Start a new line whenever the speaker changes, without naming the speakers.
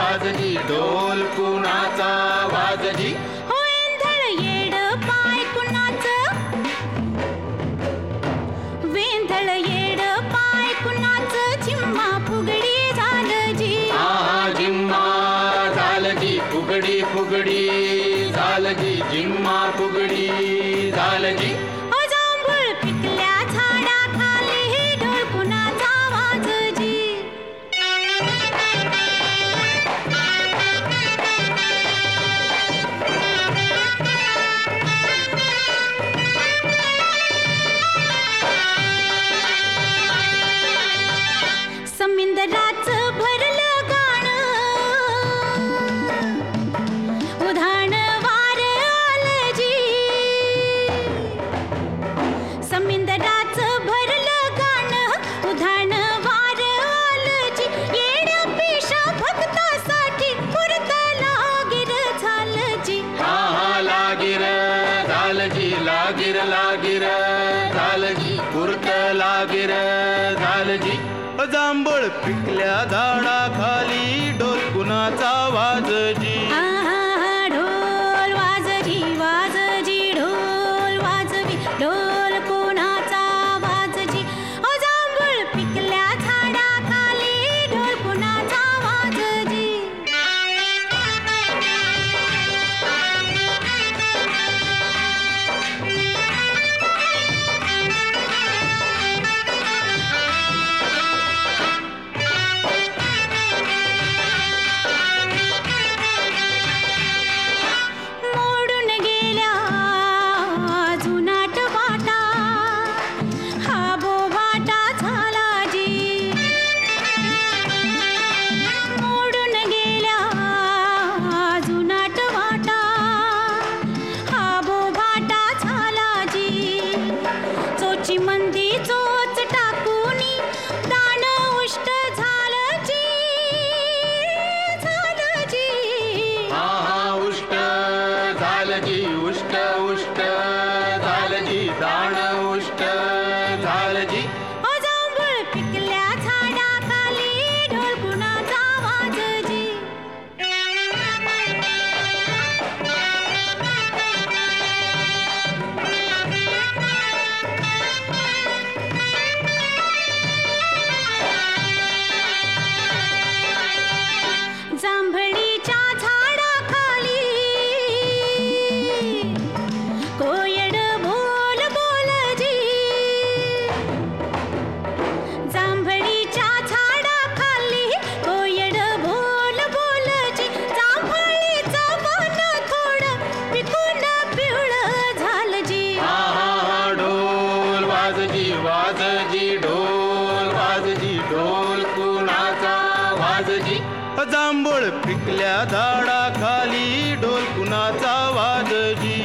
वाजजी ढोल कुणाचा वाजजी
वेंधळ येड पाय कुणाचं वेंधळ येड पाय कुणाचं झिम्मा फुगडी झालं जी
जिम्मा झालं जी फुगडी फुगडी झालं जी जिम्मा फुगडी झालं जी
जांभूळ पिकल्या झाडाखाली ढोल कुणाचा वाजजी समिंदराचं भरलं गाणं उधाण वार आलं जी समिंदराचं भरलं गाणं उधाण वार आलं जी येड्या पेशा भक्तासाठी पुरत लागिर झालं जी
लागिर झालं जी लागिर लागिर झालं जी पुरत लागिर झालं जी
जांभळ पिकल्या झाडाखाली ढोल कुणाचा वाजजी
ढोल वाजजी वाजजी ढोल वाजवी ढोल कोणाचा वाजजी जांभूळ पिकल्या झाडाखाली ढोल कुणाचा वाजजी मोडून गेल्या जुनाट वाटा हा बोभाटा झाला जी मोडून गेल्या जुनाट वाटा हा बोभाटा झाला जी चोची मंदी चोच टाकूनी दान उष्ट झालं जी
उष्ट झालं जी उष्ट उष्ट झालं जी दाण उष्ट झालं जी
जांभूळ पिकल्या झाडाखाली ढोल कुणाचा वाजजी जांभळीच्या झाडाखाली कोयड बोल बोलजी जांभळीच्या झाडाखाली कोयड बोल बोलजी जांभळीचं मन थोडं पिकून पिवळं झालं जी
ढोल वाजजी वाजजी ढोल वाजजी ढोल कुणाचा वाजजी
जांभूळ पिकल्या झाडाखाली ढोल कुणाचा वाजजी